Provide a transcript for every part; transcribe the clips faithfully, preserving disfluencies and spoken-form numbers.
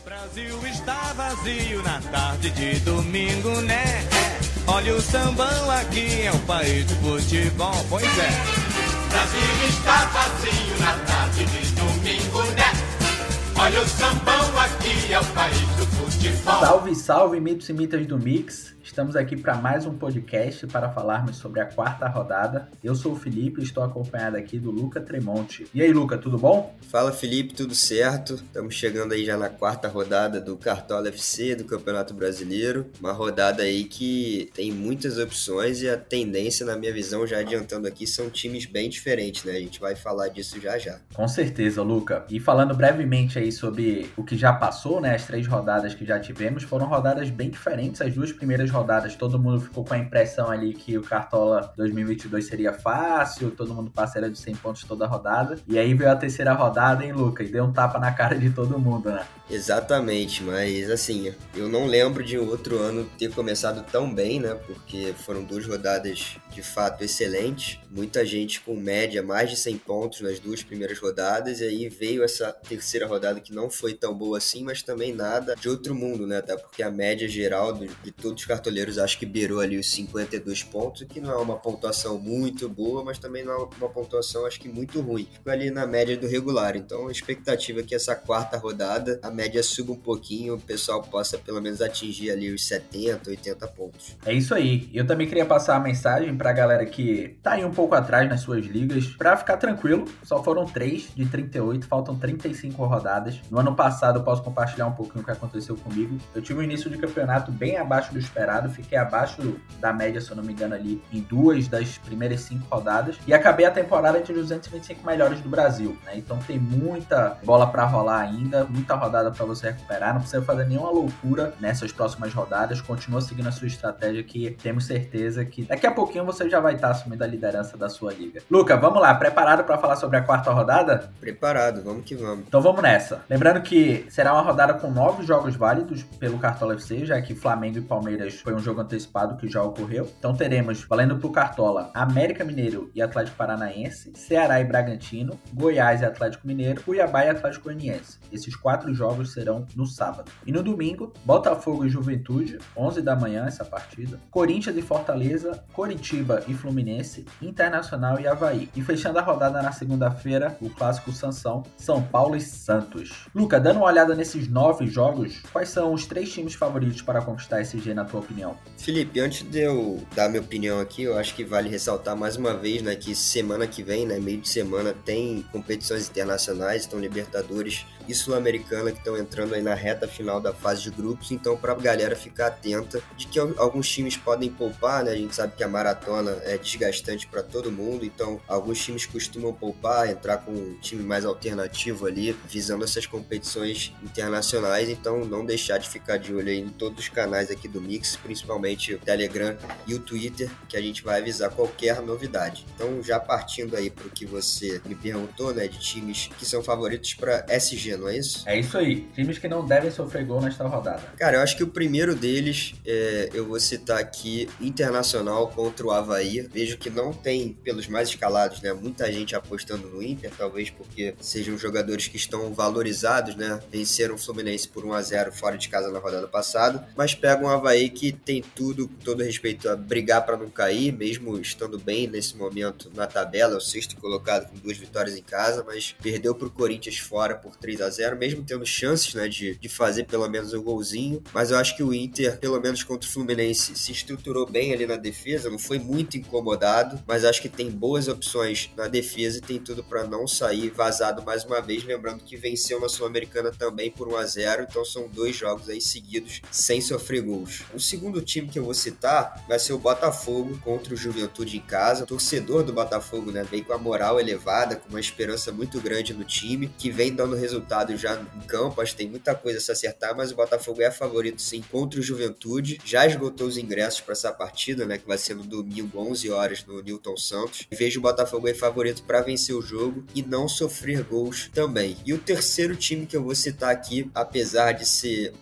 Brasil está vazio na tarde de domingo, né? Olha o sambão aqui, é o país do futebol, pois é. Brasil está vazio na tarde de domingo, né? Olha o sambão aqui, é o país do futebol. Salve, salve, mitos e mitas do Mix. Estamos aqui para mais um podcast para falarmos sobre a quarta rodada. Eu sou o Felipe e estou acompanhado aqui do Luca Tremonti. E aí, Luca, tudo bom? Fala, Felipe, tudo certo? Estamos chegando aí já na quarta rodada do Cartola F C, do Campeonato Brasileiro. Uma rodada aí que tem muitas opções e a tendência, na minha visão, já adiantando aqui, são times bem diferentes, né? A gente vai falar disso já já. Com certeza, Luca. E falando brevemente aí sobre o que já passou, né? As três rodadas que já tivemos, foram rodadas bem diferentes. As duas primeiras rodadas rodadas, todo mundo ficou com a impressão ali que o Cartola dois mil e vinte e dois seria fácil, todo mundo passaria de cem pontos toda a rodada, e aí veio a terceira rodada, hein, Luca, e deu um tapa na cara de todo mundo, né? Exatamente, mas assim, eu não lembro de outro ano ter começado tão bem, né, porque foram duas rodadas de fato excelentes, muita gente com média mais de cem pontos nas duas primeiras rodadas, e aí veio essa terceira rodada que não foi tão boa assim, mas também nada de outro mundo, né, até porque a média geral de, de todos os cartoleiros acho que beirou ali os cinquenta e dois pontos, que não é uma pontuação muito boa, mas também não é uma pontuação acho que muito ruim, ficou ali na média do regular, então a expectativa é que essa quarta rodada a média suba um pouquinho, o pessoal possa pelo menos atingir ali os setenta, oitenta pontos. É isso aí, eu também queria passar a mensagem pra galera que tá aí um pouco atrás nas suas ligas, pra ficar tranquilo, só foram três de trinta e oito, faltam trinta e cinco rodadas. No ano passado eu posso compartilhar um pouquinho o que aconteceu comigo, eu tive um início de campeonato bem abaixo do esperado, fiquei abaixo da média, se eu não me engano, ali em duas das primeiras cinco rodadas, e acabei a temporada entre os duzentos e vinte e cinco melhores do Brasil, né? Então tem muita bola pra rolar ainda, muita rodada pra você recuperar, não precisa fazer nenhuma loucura nessas próximas rodadas, continua seguindo a sua estratégia que temos certeza que daqui a pouquinho você já vai estar assumindo a liderança da sua liga. Luca, vamos lá, preparado para falar sobre a quarta rodada? Preparado, vamos que vamos. Então vamos nessa. Lembrando que será uma rodada com nove jogos válidos pelo Cartola F C, já que Flamengo e Palmeiras foi um jogo antecipado que já ocorreu. Então teremos, valendo pro Cartola, América Mineiro e Atlético Paranaense, Ceará e Bragantino, Goiás e Atlético Mineiro, Cuiabá e Atlético Goianiense. Esses quatro jogos serão no sábado. E no domingo, Botafogo e Juventude, onze da manhã essa partida, Corinthians e Fortaleza, Coritiba e Fluminense, Internacional e Avaí. E fechando a rodada na segunda-feira, o clássico Sansão, São Paulo e Santos. Luca, dando uma olhada nesses nove jogos, quais são os três times favoritos para conquistar esse G na tua opinião? Felipe, antes de eu dar minha opinião aqui, eu acho que vale ressaltar mais uma vez, né, que semana que vem, né, meio de semana, tem competições internacionais, então Libertadores e Sul-Americana que estão entrando aí na reta final da fase de grupos, então para a galera ficar atenta de que alguns times podem poupar, né, a gente sabe que a maratona é desgastante para todo mundo, então alguns times costumam poupar, entrar com um time mais alternativo ali, visando essas competições internacionais, então não deixar de ficar de olho aí em todos os canais aqui do Mix, principalmente o Telegram e o Twitter, que a gente vai avisar qualquer novidade. Então já partindo aí para o que você me perguntou, né, de times que são favoritos para S G, não é isso? É isso aí, times que não devem sofrer gol nesta rodada. Cara, eu acho que o primeiro deles, é, eu vou citar aqui, Internacional contra o Avaí. Vejo que não tem, pelos mais escalados, né, muita gente apostando no Inter, talvez porque sejam jogadores que estão valorizados, né, venceram o Fluminense por um a zero fora de casa na rodada passada, mas pegam um Avaí que tem tudo, com todo respeito, a brigar para não cair, mesmo estando bem nesse momento na tabela, é o sexto colocado com duas vitórias em casa, mas perdeu para o Corinthians fora por três a zero, mesmo tendo chances, né, de, de fazer pelo menos um golzinho, mas eu acho que o Inter, pelo menos contra o Fluminense, se estruturou bem ali na defesa, não foi muito incomodado, mas acho que tem boas opções na defesa e tem tudo para não sair vazado mais uma vez, lembrando que venceu na Sul-Americana também por um a zero, então são dois jogos aí seguidos sem sofrer gols. O segundo time que eu vou citar vai ser o Botafogo contra o Juventude em casa. O torcedor do Botafogo, né, vem com a moral elevada, com uma esperança muito grande no time, que vem dando resultado já em campo, acho que tem muita coisa a se acertar, mas o Botafogo é favorito sim contra o Juventude, já esgotou os ingressos para essa partida, né, que vai ser no domingo, onze horas, no Newton Santos. Vejo o Botafogo aí favorito para vencer o jogo e não sofrer gols também. E o terceiro time que eu vou citar aqui, apesar de ser ir um pouquinho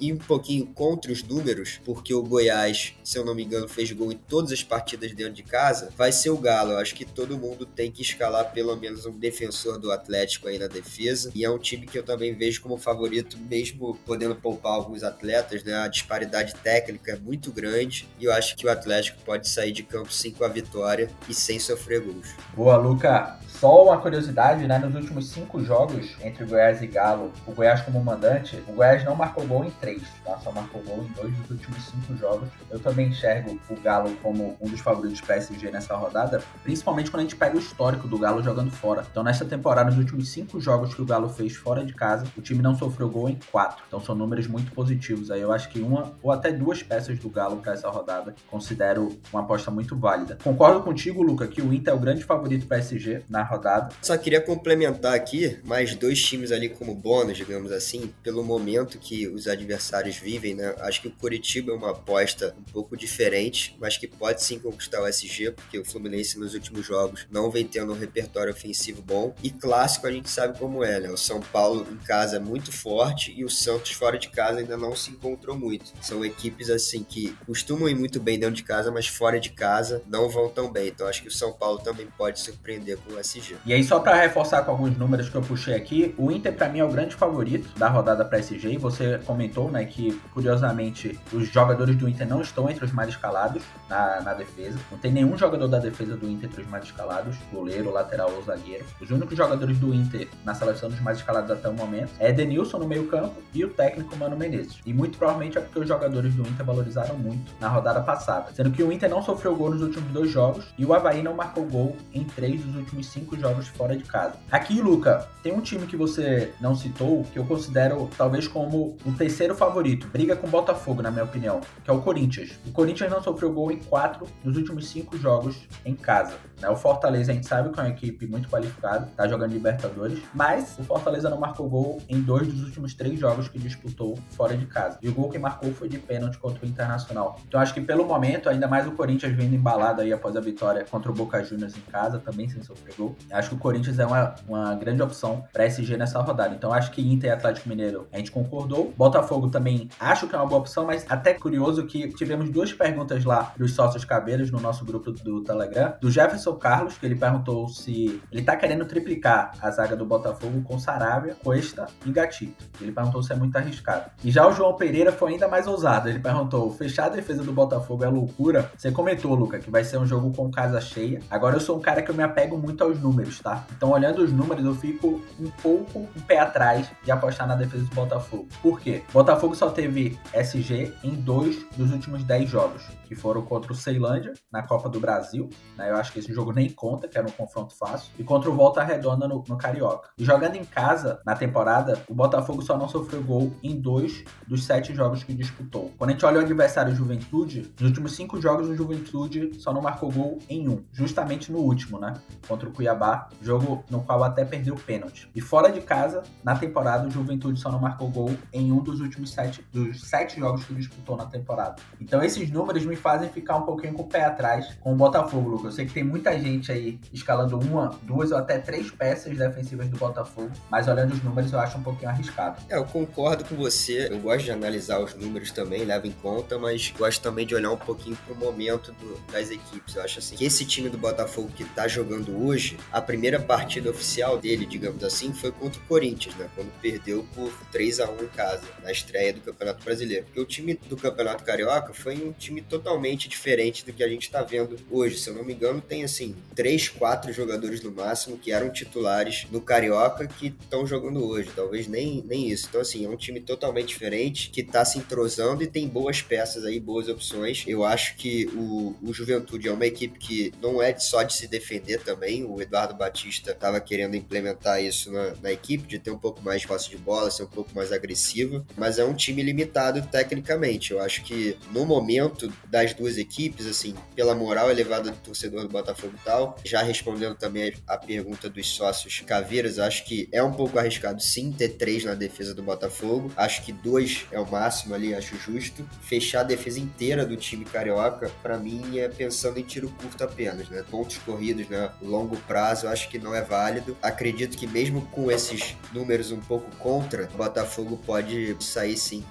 pouquinho contra os números, porque o Goiás, se eu não me engano, fez gol em todas as partidas dentro de casa, vai ser o Galo. Eu acho que todo mundo tem que escalar pelo menos um defensor do Atlético aí na defesa, e é um time que eu também vejo como favorito, mesmo podendo poupar alguns atletas, né? A disparidade técnica é muito grande, e eu acho que o Atlético pode sair de campo sim com a vitória e sem sofrer gols. Boa, Luca. Só uma curiosidade, né? Nos últimos cinco jogos entre Goiás e Galo, o Goiás como mandante, o Goiás não marcou gol em três, tá? Só marcou gol em dois dos últimos cinco jogos. Eu também enxergo o Galo como um dos favoritos P S G nessa rodada, principalmente quando a gente pega o histórico do Galo jogando fora. Então, nessa temporada, nos últimos cinco jogos que o Galo fez fora de casa, o time não sofreu gol em quatro. Então, são números muito positivos. Aí eu acho que uma ou até duas peças do Galo para essa rodada considero uma aposta muito válida. Concordo contigo, Luca, que o Inter é o grande favorito P S G na rodada. Só queria complementar aqui mais dois times ali como bônus, digamos assim, pelo momento que os adversários vivem, né? Acho que o Coritiba é uma aposta um pouco diferente, mas que pode sim conquistar o S G, porque o Fluminense nos últimos jogos não vem tendo um repertório ofensivo bom. E clássico a gente sabe como é, né? O São Paulo em casa é muito forte e o Santos fora de casa ainda não se encontrou muito. São equipes assim que costumam ir muito bem dentro de casa, mas fora de casa não vão tão bem. Então acho que o São Paulo também pode surpreender com o S G. E aí, só para reforçar com alguns números que eu puxei aqui, o Inter para mim é o grande favorito da rodada para S G, e você comentou, né, que curiosamente os jogadores do Inter não estão entre os mais escalados na, na defesa, não tem nenhum jogador da defesa do Inter entre os mais escalados, goleiro, lateral ou zagueiro. Os únicos jogadores do Inter na seleção dos mais escalados até o momento é Edenilson no meio campo e o técnico Mano Menezes, e muito provavelmente é porque os jogadores do Inter valorizaram muito na rodada passada, sendo que o Inter não sofreu gol nos últimos dois jogos e o Avaí não marcou gol em três dos últimos cinco jogos fora de casa. Aqui, Luca, tem um time que você não citou, que eu considero talvez como o terceiro favorito, briga com o Botafogo, na minha opinião, que é o Corinthians. O Corinthians não sofreu gol em quatro dos últimos cinco jogos em casa, né? O Fortaleza, a gente sabe que é uma equipe muito qualificada, tá jogando Libertadores, mas o Fortaleza não marcou gol em dois dos últimos três jogos que disputou fora de casa. E o gol que marcou foi de pênalti contra o Internacional. Então acho que pelo momento, ainda mais o Corinthians vindo embalado aí após a vitória contra o Boca Juniors em casa, também sem sofrer gol, acho que o Corinthians é uma, uma grande opção para S G nessa rodada. Então acho que Inter e Atlético Mineiro a gente concordou. Botafogo também acho que é uma boa opção, mas até curioso que tivemos duas perguntas lá dos sócios cabeiros no nosso grupo do Telegram, do Jefferson Carlos, que ele perguntou se ele tá querendo triplicar a zaga do Botafogo com Saravia, Cuesta e Gatito. Ele perguntou se é muito arriscado. E já o João Pereira foi ainda mais ousado. Ele perguntou, fechar a defesa do Botafogo é loucura? Você comentou, Luca, que vai ser um jogo com casa cheia. Agora eu sou um cara que eu me apego muito aos números, tá? Então olhando os números eu fico um pouco um pé atrás de apostar na defesa do Botafogo. Por quê? O Botafogo só teve S G em dois dos últimos dez jogos, que foram contra o Ceilândia, na Copa do Brasil, né? Eu acho que esse jogo nem conta, que era um confronto fácil, e contra o Volta Redonda no, no Carioca. E jogando em casa, na temporada, o Botafogo só não sofreu gol em dois dos sete jogos que disputou. Quando a gente olha o adversário Juventude, nos últimos cinco jogos o Juventude só não marcou gol em um, justamente no último, né? Contra o Cuiabá, jogo no qual até perdeu o pênalti. E fora de casa, na temporada, o Juventude só não marcou gol em um dos últimos sete, dos sete jogos que disputou na temporada. Então esses números me fazem ficar um pouquinho com o pé atrás com o Botafogo, Lucas. Eu sei que tem muita gente aí escalando uma, duas ou até três peças defensivas do Botafogo, mas olhando os números eu acho um pouquinho arriscado. É, eu concordo com você. Eu gosto de analisar os números também, levo em conta, mas gosto também de olhar um pouquinho pro momento do, das equipes. Eu acho assim que esse time do Botafogo que tá jogando hoje, a primeira partida oficial dele, digamos assim, foi contra o Corinthians, né? Quando perdeu por três a um em casa, na estreia do Campeonato Brasileiro. Porque o time do Campeonato Carioca foi um time totalmente diferente do que a gente tá vendo hoje. Se eu não me engano, tem assim, três, quatro jogadores no máximo que eram titulares no Carioca que estão jogando hoje. Talvez nem, nem isso. Então, assim, é um time totalmente diferente, que tá se entrosando e tem boas peças aí, boas opções. Eu acho que o, o Juventude é uma equipe que não é só de se defender também. O Eduardo Batista tava querendo implementar isso na, na equipe, de ter um pouco mais de posse de bola, ser um pouco mais agressiva, mas é um time limitado tecnicamente. Eu acho que no momento das duas equipes, assim, pela moral elevada do torcedor do Botafogo e tal, já respondendo também a pergunta dos sócios caveiros, acho que é um pouco arriscado sim ter três na defesa do Botafogo. Acho que dois é o máximo ali, acho justo. Fechar a defesa inteira do time carioca, pra mim, é pensando em tiro curto apenas, né? Pontos corridos, né? Longo prazo, eu acho que não é válido. Acredito que mesmo com esses números um pouco contra, o Botafogo pode sair sim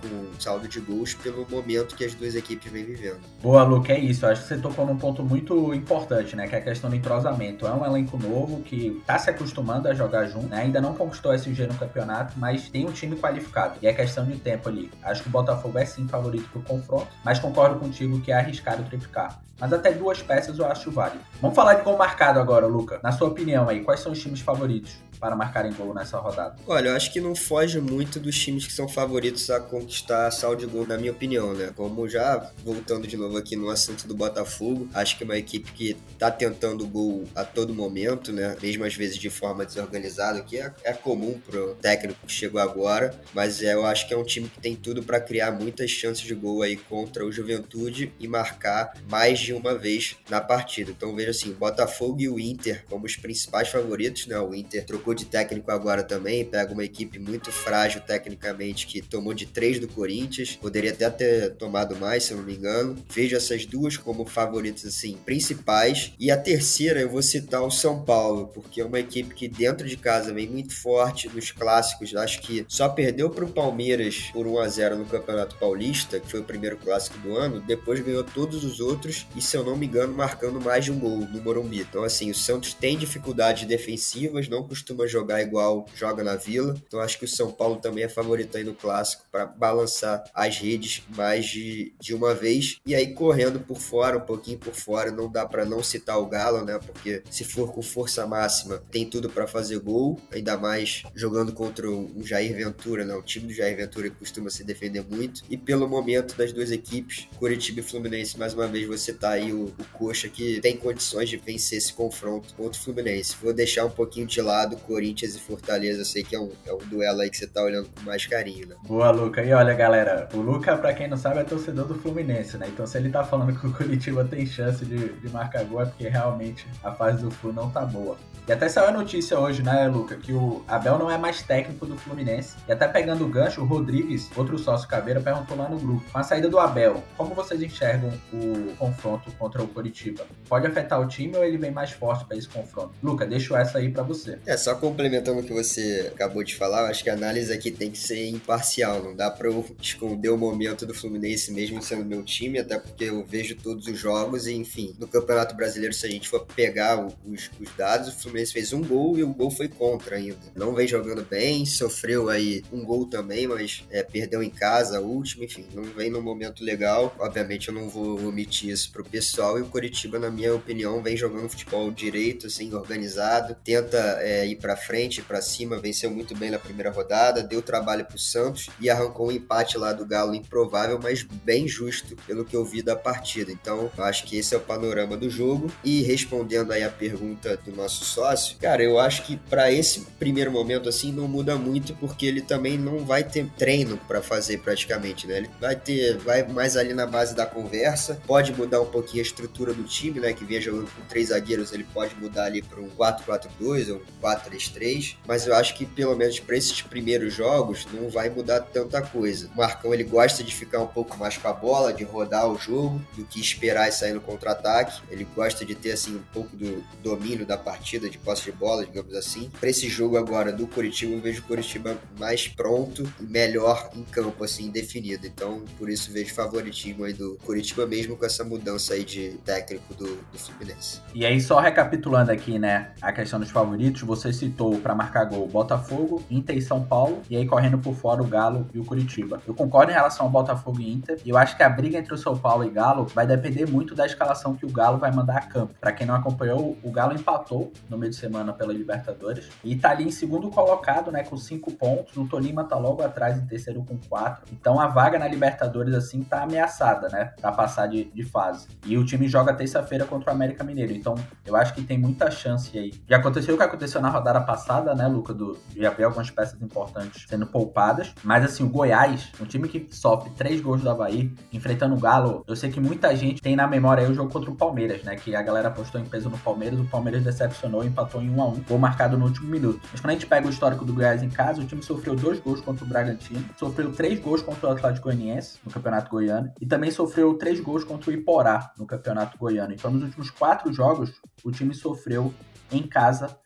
com saldo de gols pelo momento que as duas equipes vêm vivendo. Boa, Luke, é isso. Eu acho que você tocou num ponto muito importante, né? Que é a questão do entrosamento. É um elenco novo que tá se acostumando a jogar junto, né? Ainda não conquistou S G no campeonato, mas tem um time qualificado. E é questão de tempo ali. Acho que o Botafogo é sim favorito pro confronto, mas concordo contigo que é arriscado triplicar. Mas até duas peças eu acho válido. Vamos falar de gol marcado agora, Luca. Na sua opinião aí, quais são os times favoritos para marcarem gol nessa rodada? Olha, eu acho que não foge muito dos times que são favoritos a conquistar saldo de gol, na minha opinião, né? Como já voltando de novo aqui no assunto do Botafogo, acho que é uma equipe que tá tentando gol a todo momento, né? Mesmo às vezes de forma desorganizada, que é, é comum pro técnico que chegou agora, mas é, eu acho que é um time que tem tudo para criar muitas chances de gol aí contra o Juventude e marcar mais de uma vez na partida. Então veja assim, o Botafogo e o Inter como os principais favoritos, né? O Inter trocou de técnico agora também, pega uma equipe muito frágil tecnicamente, que tomou de três do Corinthians, poderia até ter tomado mais, se eu não me engano. Vejo essas duas como favoritas, assim, principais, e a terceira eu vou citar o São Paulo, porque é uma equipe que dentro de casa vem muito forte nos clássicos, acho que só perdeu para o Palmeiras por um a zero no Campeonato Paulista, que foi o primeiro clássico do ano, depois ganhou todos os outros, e se eu não me engano, marcando mais de um gol no Morumbi. Então assim, o Santos tem dificuldades defensivas, não costuma jogar igual joga na Vila, então acho que o São Paulo também é favorito aí no clássico para balançar as redes mais de, de uma vez, e aí correndo por fora, um pouquinho por fora, não dá para não citar o Galo, né, porque se for com força máxima, tem tudo para fazer gol, ainda mais jogando contra um Jair Ventura, né, o time do Jair Ventura que costuma se defender muito, e pelo momento das duas equipes, Coritiba e Fluminense, mais uma vez você tá aí o, o Coxa que tem condições de vencer esse confronto contra o Fluminense. Vou deixar um pouquinho de lado Corinthians e Fortaleza, eu sei que é um, é um duelo aí que você tá olhando com mais carinho, né? Boa, Luca. E olha, galera, o Luca, pra quem não sabe, é torcedor do Fluminense, né? Então se ele tá falando que o Coritiba tem chance de, de marcar gol, é porque realmente a fase do Flu não tá boa. E até saiu a notícia hoje, né, Luca, que o Abel não é mais técnico do Fluminense. E até pegando o gancho, o Rodrigues, outro sócio Caveira, perguntou lá no grupo: com a saída do Abel, como vocês enxergam o confronto contra o Coritiba? Pode afetar o time ou ele vem mais forte para esse confronto? Luca, deixo essa aí para você. É, só complementando o que você acabou de falar, eu acho que a análise aqui tem que ser imparcial, não dá para eu esconder o momento do Fluminense mesmo sendo meu time, até porque eu vejo todos os jogos e, enfim, no Campeonato Brasileiro, se a gente for pegar os, os dados, o Fluminense fez um gol e o gol foi contra ainda. Não vem jogando bem, sofreu aí um gol também, mas é, perdeu em casa a última, enfim, não vem num momento legal. Obviamente eu não vou omitir isso pro pessoal, e o Coritiba, na minha opinião, vem jogando futebol direito, assim, organizado, tenta é, ir pra frente, ir pra cima, venceu muito bem na primeira rodada, deu trabalho pro Santos e arrancou um empate lá do Galo improvável, mas bem justo pelo que eu vi da partida. Então, eu acho que esse é o panorama do jogo. E respondendo aí a pergunta do nosso sócio, cara, eu acho que para esse primeiro momento, assim, não muda muito, porque ele também não vai ter treino para fazer praticamente, né? Ele vai ter, vai mais ali na base da conversa, pode mudar um pouquinho a estrutura do time, né? Que vinha jogando com três zagueiros, ele pode mudar ali para um quatro quatro dois ou um quatro três três, mas eu acho que pelo menos para esses primeiros jogos não vai mudar tanta coisa. O Marcão, ele gosta de ficar um pouco mais com a bola, de rodar o jogo, do que esperar e sair no contra-ataque. Ele gosta de ter, assim, um pouco do domínio da partida, de posse de bola, digamos assim. Para esse jogo agora do Coritiba, eu vejo o Coritiba mais pronto e melhor em campo, assim, definido. Então, por isso vejo favoritismo aí do Coritiba, mesmo com essa mudança aí de técnico do, do Fluminense. E aí, só recapitulando aqui, né, a questão dos favoritos, você citou para marcar gol Botafogo, Inter e São Paulo, e aí correndo por fora o Galo e o Coritiba. Eu concordo em relação ao Botafogo e Inter, e eu acho que a briga entre o São Paulo e Galo vai depender muito da escalação que o Galo vai mandar a campo. Para quem não acompanhou, o Galo empatou no meio de semana pela Libertadores e tá ali em segundo colocado, né, com cinco pontos. O Tolima tá logo atrás em terceiro com quatro. Então a vaga na Libertadores, assim, tá ameaçada, né, pra passar de, de fase. E o time joga terça-feira contra o América Mineiro. Então eu acho que tem muita chance aí. Já aconteceu o que aconteceu na rodada passada, né, Luca, do, já vi algumas peças importantes sendo poupadas. Mas assim, o Goiás, um time que sofre três gols do Avaí, enfrentando o Galo, eu sei que muita gente tem na memória aí o jogo contra o Palmeiras, né, que a galera apostou em peso no Palmeiras, o Palmeiras decepcionou e empatou em um a um, gol marcado no último minuto. Mas quando a gente pega o histórico do Goiás em casa, o time sofreu dois gols contra o Bragantino, sofreu três gols contra o Atlético Goianiense no Campeonato Goiano e também sofreu três gols contra o Iporá no Campeonato Goiano. Então, nos últimos quatro jogos, o time sofreu em casa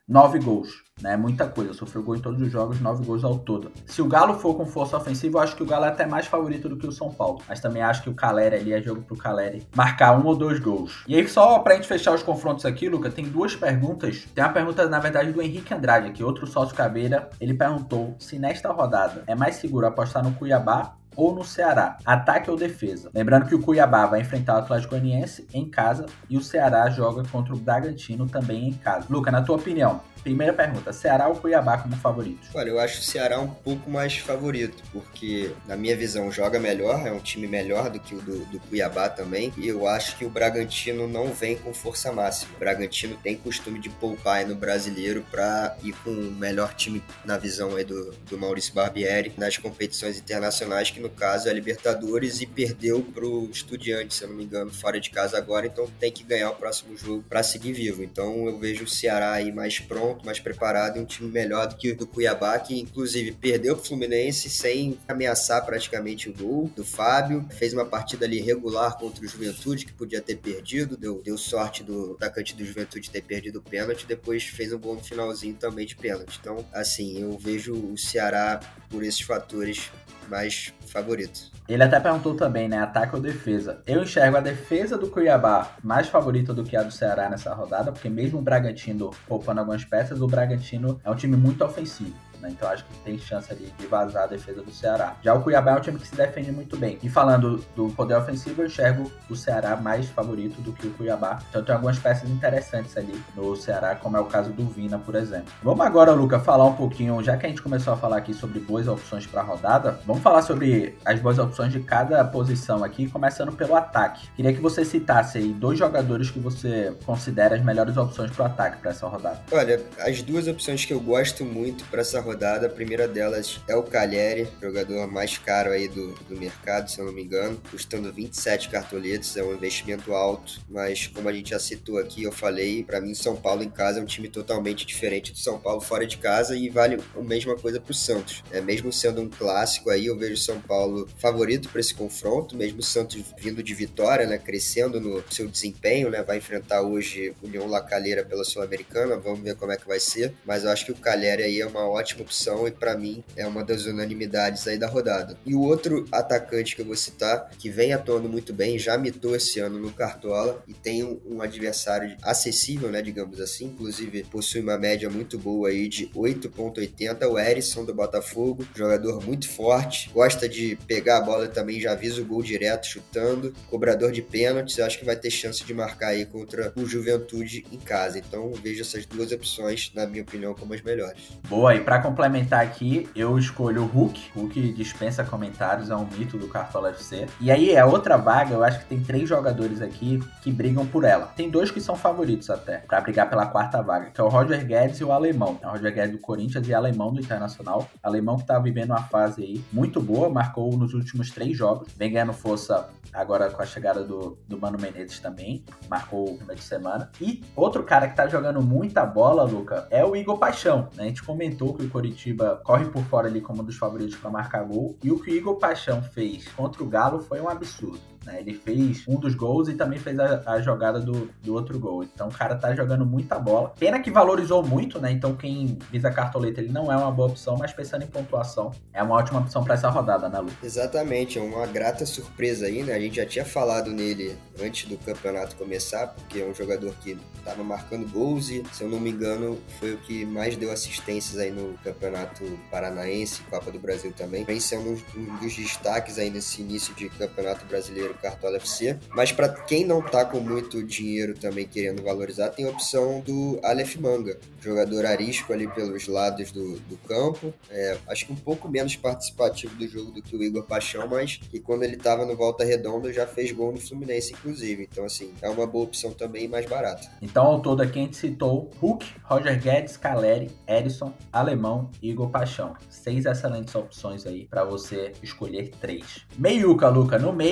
nove gols. Né, muita coisa, sofreu gol em todos os jogos, nove gols ao todo. Se o Galo for com força ofensiva, eu acho que o Galo é até mais favorito do que o São Paulo. Mas também acho que o Caleri ali é jogo pro Caleri marcar um ou dois gols. E aí, só pra gente fechar os confrontos aqui, Luca, tem duas perguntas. Tem uma pergunta, na verdade, do Henrique Andrade aqui, outro sócio Caveira. Ele perguntou se nesta rodada é mais seguro apostar no Cuiabá ou no Ceará, ataque ou defesa. Lembrando que o Cuiabá vai enfrentar o Atlético Goianiense em casa e o Ceará joga contra o Bragantino também em casa. Luca, na tua opinião, primeira pergunta, Ceará ou Cuiabá como favorito? Olha, eu acho o Ceará um pouco mais favorito, porque, na minha visão, joga melhor, é um time melhor do que o do, do Cuiabá também, e eu acho que o Bragantino não vem com força máxima. O Bragantino tem costume de poupar aí no Brasileiro para ir com o melhor time, na visão aí do, do Maurício Barbieri, nas competições internacionais, que no caso é a Libertadores, e perdeu pro Estudiantes, se eu não me engano, fora de casa agora, então tem que ganhar o próximo jogo para seguir vivo. Então eu vejo o Ceará aí mais pronto, mais preparado e um time melhor do que o do Cuiabá, que inclusive perdeu pro Fluminense sem ameaçar praticamente o gol do Fábio, fez uma partida ali regular contra o Juventude, que podia ter perdido, deu, deu sorte do atacante do Juventude ter perdido o pênalti, depois fez um gol no finalzinho também de pênalti. Então, assim, eu vejo o Ceará, por esses fatores, mais favorito. Ele até perguntou também, né, ataque ou defesa. Eu enxergo a defesa do Cuiabá mais favorita do que a do Ceará nessa rodada, porque mesmo o Bragantino poupando algumas peças, o Bragantino é um time muito ofensivo. Né? Então acho que tem chance ali de vazar a defesa do Ceará. Já o Cuiabá é um time que se defende muito bem. E falando do poder ofensivo, eu enxergo o Ceará mais favorito do que o Cuiabá. Então tem algumas peças interessantes ali no Ceará, como é o caso do Vina, por exemplo. Vamos agora, Luca, falar um pouquinho, já que a gente começou a falar aqui sobre boas opções para a rodada, vamos falar sobre as boas opções de cada posição aqui, começando pelo ataque. Queria que você citasse aí dois jogadores que você considera as melhores opções para o ataque para essa rodada. Olha, as duas opções que eu gosto muito para essa rodada, a primeira delas é o Caleri, jogador mais caro aí do, do mercado, se eu não me engano, custando vinte e sete cartoletes, é um investimento alto, mas como a gente já citou aqui, eu falei, para mim São Paulo em casa é um time totalmente diferente do São Paulo fora de casa e vale a mesma coisa pro Santos. É, mesmo sendo um clássico aí, eu vejo São Paulo favorito para esse confronto, mesmo o Santos vindo de vitória, né, crescendo no seu desempenho, né, vai enfrentar hoje o União La Calera pela Sul-Americana, vamos ver como é que vai ser, mas eu acho que o Caleri aí é uma ótima opção e para mim é uma das unanimidades aí da rodada. E o outro atacante que eu vou citar, que vem atuando muito bem, já mitou esse ano no Cartola e tem um, um adversário acessível, né, digamos assim, inclusive possui uma média muito boa aí de oito ponto oitenta, o Erisson do Botafogo, jogador muito forte, gosta de pegar a bola também, já avisa o gol direto chutando, cobrador de pênaltis, eu acho que vai ter chance de marcar aí contra o Juventude em casa, então eu vejo essas duas opções, na minha opinião, como as melhores. Boa, e para complementar aqui, eu escolho o Hulk. Hulk dispensa comentários, é um mito do Cartola F C. E aí, a outra vaga, eu acho que tem três jogadores aqui que brigam por ela. Tem dois que são favoritos até, pra brigar pela quarta vaga, que é o Roger Guedes e o Alemão. É o Roger Guedes do Corinthians e Alemão do Internacional. Alemão que tá vivendo uma fase aí muito boa, marcou nos últimos três jogos, vem ganhando força agora com a chegada do, do Mano Menezes também, marcou no meio de semana. E outro cara que tá jogando muita bola, Luca, é o Igor Paixão, né? A gente comentou que o Coritiba corre por fora ali como um dos favoritos para marcar gol, e o que o Igor Paixão fez contra o Galo foi um absurdo. Ele fez um dos gols e também fez a, a jogada do, do outro gol. Então o cara tá jogando muita bola. Pena que valorizou muito, né? Então quem visa cartoleta, ele não é uma boa opção, mas pensando em pontuação, é uma ótima opção para essa rodada, né, Lu? Exatamente, é uma grata surpresa aí, né? A gente já tinha falado nele antes do campeonato começar, porque é um jogador que tava marcando gols e, se eu não me engano, foi o que mais deu assistências aí no Campeonato Paranaense, Copa do Brasil também. Vem sendo um dos destaques aí nesse início de Campeonato Brasileiro Cartola F C, mas para quem não tá com muito dinheiro também querendo valorizar, tem a opção do Aleph Manga, jogador arisco ali pelos lados do, do campo, é, acho que um pouco menos participativo do jogo do que o Igor Paixão, mas que quando ele tava no Volta Redonda já fez gol no Fluminense, inclusive, então assim, é uma boa opção também, mais barata. Então ao todo aqui a gente citou Hulk, Roger Guedes, Caleri, Erisson, Alemão e Igor Paixão. Seis excelentes opções aí para você escolher três. Meiuca, Luca, no meio eu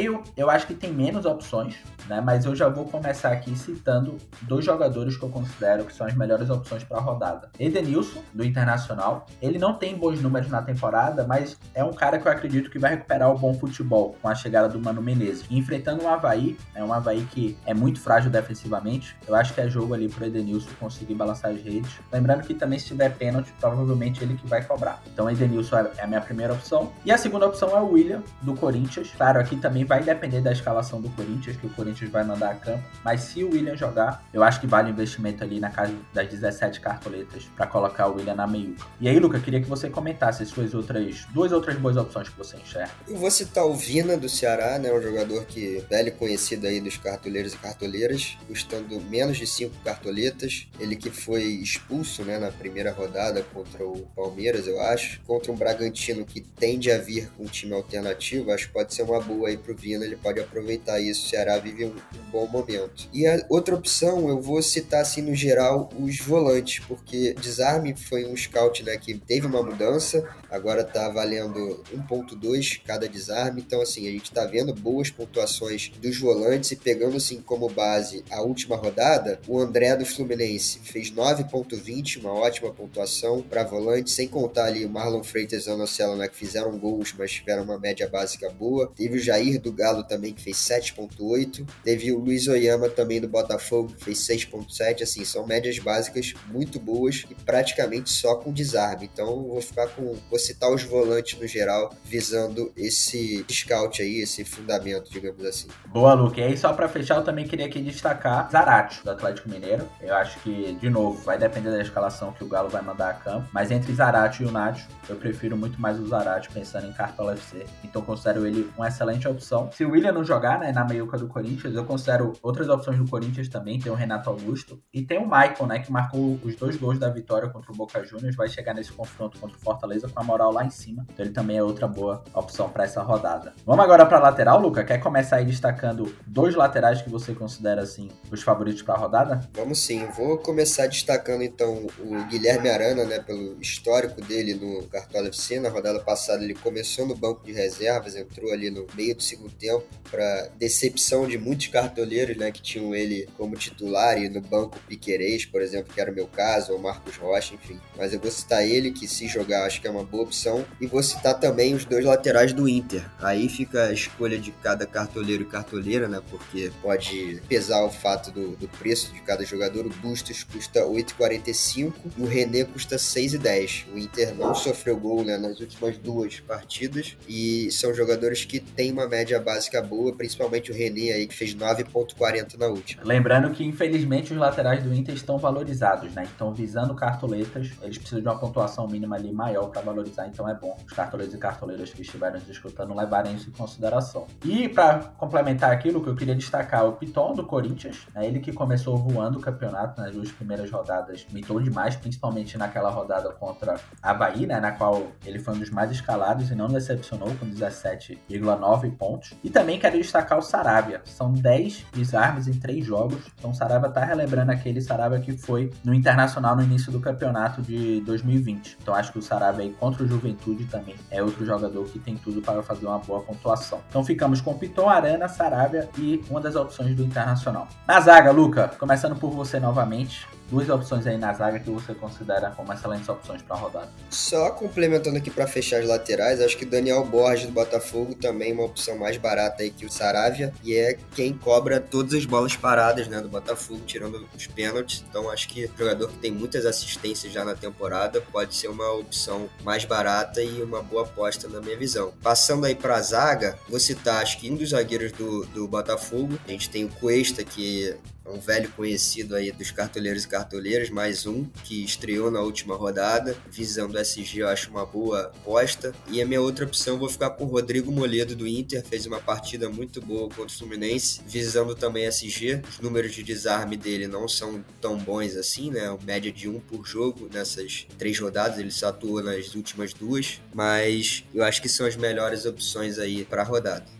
eu acho que tem menos opções, né? Mas eu já vou começar aqui citando dois jogadores que eu considero que são as melhores opções para a rodada. Edenilson, do Internacional. Ele não tem bons números na temporada, mas é um cara que eu acredito que vai recuperar o bom futebol com a chegada do Mano Menezes. E enfrentando um Avaí, é um Avaí que é muito frágil defensivamente, eu acho que é jogo ali pro Edenilson conseguir balançar as redes. Lembrando que também se tiver pênalti, provavelmente ele que vai cobrar. Então Edenilson é a minha primeira opção. E a segunda opção é o William, do Corinthians. Claro, aqui também vai depender da escalação do Corinthians, que o Corinthians vai mandar a campo. Mas se o William jogar, eu acho que vale o investimento ali na casa das dezessete cartoletas para colocar o William na meiuca. E aí, Luca, queria que você comentasse as suas outras, duas outras boas opções que você enxerga. Eu vou citar o Vina, do Ceará, né? Um jogador que velho conhecido aí dos cartoleiros e cartoleiras, custando menos de cinco cartoletas. Ele que foi expulso, né, na primeira rodada contra o Palmeiras, eu acho. Contra um Bragantino que tende a vir com um time alternativo, acho que pode ser uma boa aí pro Vina, ele pode aproveitar isso. O Ceará vive um, um bom momento. E a outra opção, eu vou citar assim no geral os volantes, porque Desarme foi um scout, né, que teve uma mudança, agora tá valendo um ponto dois cada desarme, então assim, a gente tá vendo boas pontuações dos volantes e pegando assim como base a última rodada, o André do Fluminense fez nove ponto vinte, uma ótima pontuação para volante, sem contar ali o Marlon Freitas e o Anocelo, né, que fizeram gols, mas tiveram uma média básica boa. Teve o Jair do Galo também, que fez sete ponto oito. Teve o Luiz Oyama também do Botafogo, que fez seis ponto sete. Assim, são médias básicas muito boas e praticamente só com desarme. Então, eu vou ficar com... Vou citar os volantes no geral, visando esse scout aí, esse fundamento, digamos assim. Boa, Luke. E aí, só pra fechar, eu também queria aqui destacar Zarate, do Atlético Mineiro. Eu acho que, de novo, vai depender da escalação que o Galo vai mandar a campo. Mas entre Zarate e o Nacho, eu prefiro muito mais o Zarate, pensando em Cartola F C. Então, considero ele uma excelente opção. Se o William não jogar, né, na meiuca do Corinthians, eu considero outras opções do Corinthians também. Tem o Renato Augusto. E tem o Maicon, né, que marcou os dois gols da vitória contra o Boca Juniors. Vai chegar nesse confronto contra o Fortaleza com a moral lá em cima. Então, ele também é outra boa opção para essa rodada. Vamos agora para lateral, Luca? Quer começar aí destacando dois laterais que você considera, assim, os favoritos para a rodada? Vamos sim. Vou começar destacando, então, o Guilherme Arana, né, pelo histórico dele no Cartola F C. Na rodada passada, ele começou no banco de reservas, entrou ali no meio do segundo tempo, para decepção de muitos cartoleiros, né, que tinham ele como titular e no banco Piquerez, por exemplo, que era o meu caso, ou Marcos Rocha, enfim. Mas eu vou citar ele, que se jogar acho que é uma boa opção, e vou citar também os dois laterais do Inter. Aí fica a escolha de cada cartoleiro e cartoleira, né, porque pode pesar o fato do, do preço de cada jogador. O Bustos custa oito reais e quarenta e cinco centavos, o René custa seis reais e dez centavos. O Inter não sofreu gol, né, nas últimas duas partidas, e são jogadores que têm uma média básica boa, principalmente o René aí, que fez nove reais e quarenta centavos na última. Lembrando que, infelizmente, os laterais do Inter estão valorizados, né? Então, visando cartoletas, eles precisam de uma pontuação mínima ali maior para valorizar, então é bom os cartoleiros e cartoleiras que estiverem nos escutando levarem isso em consideração. E para complementar aquilo que eu queria destacar, o Piton do Corinthians, né? Ele que começou voando o campeonato nas duas primeiras rodadas, mitou demais, principalmente naquela rodada contra Avaí, né? Na qual ele foi um dos mais escalados e não decepcionou com dezessete vírgula nove pontos. E também quero destacar o Sarabia, são dez desarmes em três jogos, então o Sarabia tá relembrando aquele Sarabia que foi no Internacional no início do campeonato de dois mil e vinte. Então acho que o Sarabia aí contra o Juventude também é outro jogador que tem tudo para fazer uma boa pontuação. Então ficamos com Piton, Arana, Sarabia e uma das opções do Internacional. Na zaga, Luca, começando por você novamente, duas opções aí na zaga que você considera como excelentes opções para a rodada. Só complementando aqui para fechar as laterais, acho que Daniel Borges do Botafogo também é uma opção mais barata aí que o Saravia, e é quem cobra todas as bolas paradas, né, do Botafogo, tirando os pênaltis. Então acho que jogador que tem muitas assistências já na temporada pode ser uma opção mais barata e uma boa aposta na minha visão. Passando aí para a zaga, vou citar acho que um dos zagueiros do, do Botafogo, a gente tem o Cuesta, que é um velho conhecido aí dos cartoleiros e cartoleiras, mais um que estreou na última rodada, visando o S G, eu acho uma boa aposta. E a minha outra opção, eu vou ficar com o Rodrigo Moledo do Inter, fez uma partida muito boa contra o Fluminense, visando também S G. Os números de desarme dele não são tão bons assim, né? Média de um por jogo nessas três rodadas, ele só atuou nas últimas duas, mas eu acho que são as melhores opções aí para a rodada.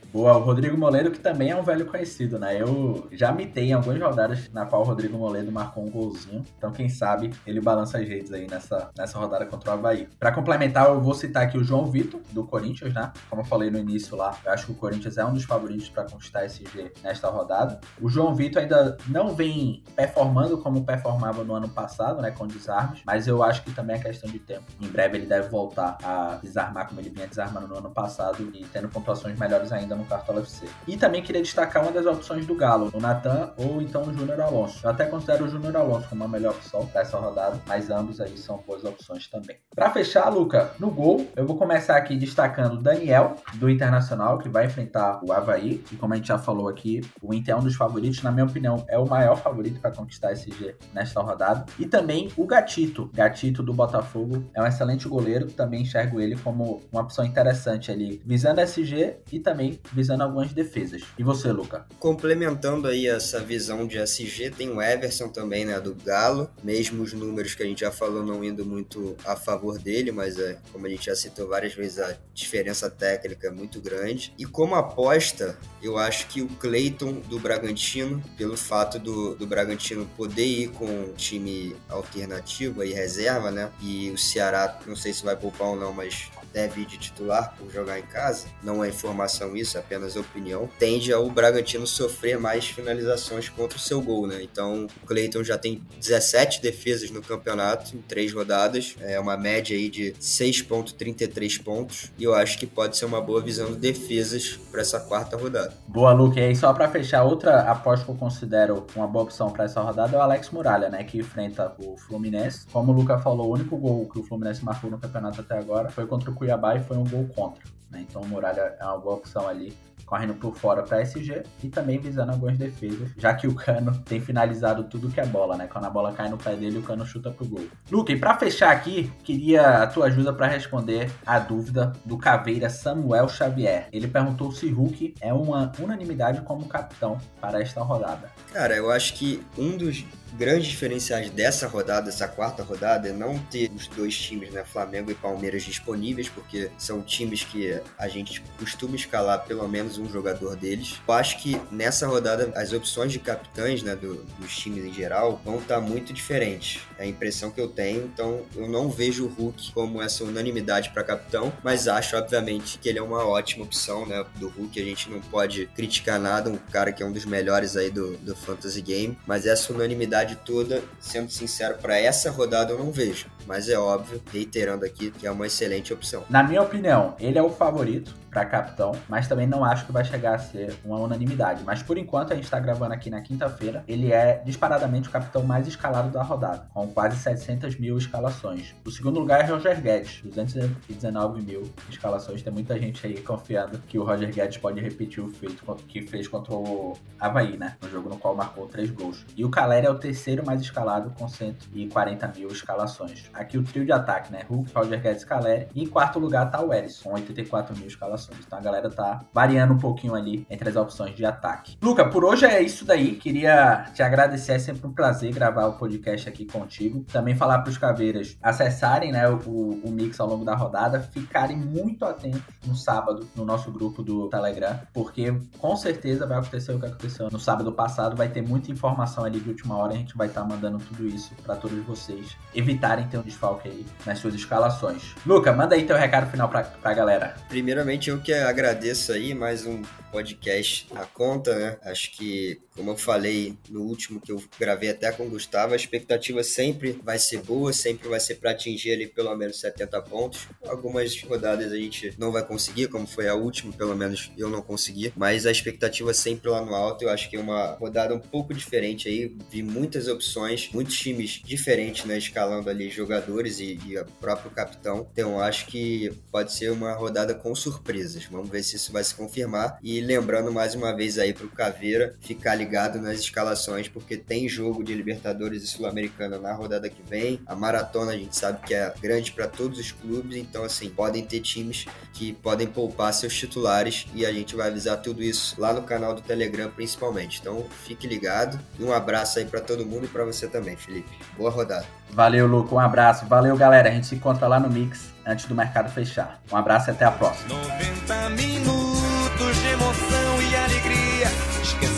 Boa, o Rodrigo Moledo, que também é um velho conhecido, né? Eu já mitei em algumas rodadas na qual o Rodrigo Moledo marcou um golzinho. Então, quem sabe, ele balança as redes aí nessa, nessa rodada contra o Avaí. Pra complementar, eu vou citar aqui o João Vitor, do Corinthians, né? Como eu falei no início lá, eu acho que o Corinthians é um dos favoritos para conquistar esse G nesta rodada. O João Vitor ainda não vem performando como performava no ano passado, né? Com desarmes, mas eu acho que também é questão de tempo. Em breve ele deve voltar a desarmar como ele vinha desarmando no ano passado e tendo pontuações melhores ainda no Cartola F C. E também queria destacar uma das opções do Galo, o Natan ou então o Júnior Alonso. Eu até considero o Júnior Alonso como a melhor opção para essa rodada, mas ambos aí são boas opções também. Para fechar, Luca, no gol, eu vou começar aqui destacando o Daniel, do Internacional, que vai enfrentar o Avaí. E como a gente já falou aqui, o Inter é um dos favoritos, na minha opinião, é o maior favorito para conquistar esse G nesta rodada. E também o Gatito, Gatito do Botafogo, é um excelente goleiro, também enxergo ele como uma opção interessante ali, visando S G e também visando algumas defesas. E você, Luca? Complementando aí essa visão de S G, tem o Everson também, né, do Galo, mesmo os números que a gente já falou não indo muito a favor dele, mas é, como a gente já citou várias vezes, a diferença técnica é muito grande. E como aposta, eu acho que o Cleiton do Bragantino, pelo fato do, do Bragantino poder ir com um time alternativo aí, reserva, né, e o Ceará, não sei se vai poupar ou não, mas deve ir de titular por jogar em casa, não é informação isso, é apenas opinião, tende ao Bragantino sofrer mais finalizações contra o seu gol, né? Então o Cleiton já tem dezessete defesas no campeonato, em três rodadas, é uma média aí de seis vírgula trinta e três pontos, e eu acho que pode ser uma boa visão de defesas para essa quarta rodada. Boa, Luca, e aí só para fechar, outra aposta que eu considero uma boa opção para essa rodada é o Alex Muralha, né, que enfrenta o Fluminense. Como o Luca falou, o único gol que o Fluminense marcou no campeonato até agora foi contra o Cuiabá e foi um gol contra, né? Então o Muralha é uma boa opção ali, correndo por fora para S G e também visando algumas defesas, já que o Cano tem finalizado tudo que é bola, né? Quando a bola cai no pé dele, o Cano chuta pro gol. Luca, e para fechar aqui, queria a tua ajuda para responder a dúvida do Caveira Samuel Xavier. Ele perguntou se Hulk é uma unanimidade como capitão para esta rodada. Cara, eu acho que um dos grandes diferenciais dessa rodada, essa quarta rodada, é não ter os dois times, né, Flamengo e Palmeiras, disponíveis, porque são times que a gente costuma escalar pelo menos um jogador deles. Eu acho que nessa rodada as opções de capitães, né, do, dos times em geral vão estar muito diferentes. É a impressão que eu tenho, então eu não vejo o Hulk como essa unanimidade para capitão, mas acho, obviamente, que ele é uma ótima opção, né, do Hulk. A gente não pode criticar nada, um cara que é um dos melhores aí do, do Fantasy Game, mas essa unanimidade toda, sendo sincero, para essa rodada eu não vejo, mas é óbvio, reiterando aqui, que é uma excelente opção. Na minha opinião, ele é o favorito para capitão, mas também não acho que vai chegar a ser uma unanimidade. Mas por enquanto a gente está gravando aqui na quinta-feira, ele é disparadamente o capitão mais escalado da rodada, com quase setecentas mil escalações. O segundo lugar é Roger Guedes, duzentas e dezenove mil escalações. Tem muita gente aí confiando que o Roger Guedes pode repetir o feito que fez contra o Avaí, né? No jogo no qual marcou três gols. E o Caleri é o terceiro mais escalado com cento e quarenta mil escalações. Aqui o trio de ataque, né? Hulk, Roger Guedes e Caleri. E em quarto lugar tá o Erisson, com oitenta e quatro mil escalações. Então a galera tá variando um pouquinho ali entre as opções de ataque. Luca, por hoje é isso daí. Queria te agradecer, é sempre um prazer gravar o podcast aqui contigo. Também falar para os caveiras acessarem, né, o, o Mix ao longo da rodada, ficarem muito atentos no sábado no nosso grupo do Telegram, porque com certeza vai acontecer o que aconteceu no sábado passado. Vai ter muita informação ali de última hora, a gente vai estar tá mandando tudo isso para todos vocês evitarem ter um desfalque aí nas suas escalações. Luca, manda aí teu recado final para a galera. Primeiramente, eu que agradeço aí mais um podcast na conta, né? Acho que, como eu falei no último que eu gravei até com o Gustavo, a expectativa sempre vai ser boa, sempre vai ser para atingir ali pelo menos setenta pontos. Algumas rodadas a gente não vai conseguir, como foi a última, pelo menos eu não consegui, mas a expectativa sempre lá no alto. Eu acho que é uma rodada um pouco diferente aí, vi muitas opções, muitos times diferentes, né? Escalando ali jogadores e, e o próprio capitão. Então eu acho que pode ser uma rodada com surpresas. Vamos ver se isso vai se confirmar. E lembrando mais uma vez aí pro Caveira ficar ligado nas escalações, porque tem jogo de Libertadores e Sul-Americana na rodada que vem. A maratona a gente sabe que é grande para todos os clubes, então assim, podem ter times que podem poupar seus titulares e a gente vai avisar tudo isso lá no canal do Telegram principalmente. Então fique ligado e um abraço aí para todo mundo e para você também, Felipe. Boa rodada. Valeu, Luca, um abraço. Valeu, galera. A gente se encontra lá no Mix antes do mercado fechar. Um abraço e até a próxima. noventa minutos de emoção.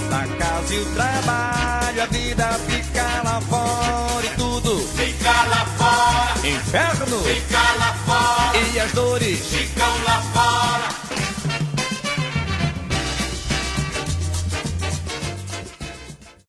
A casa e o trabalho, a vida fica lá fora e tudo fica lá fora, inferno, fica lá fora, e as dores ficam lá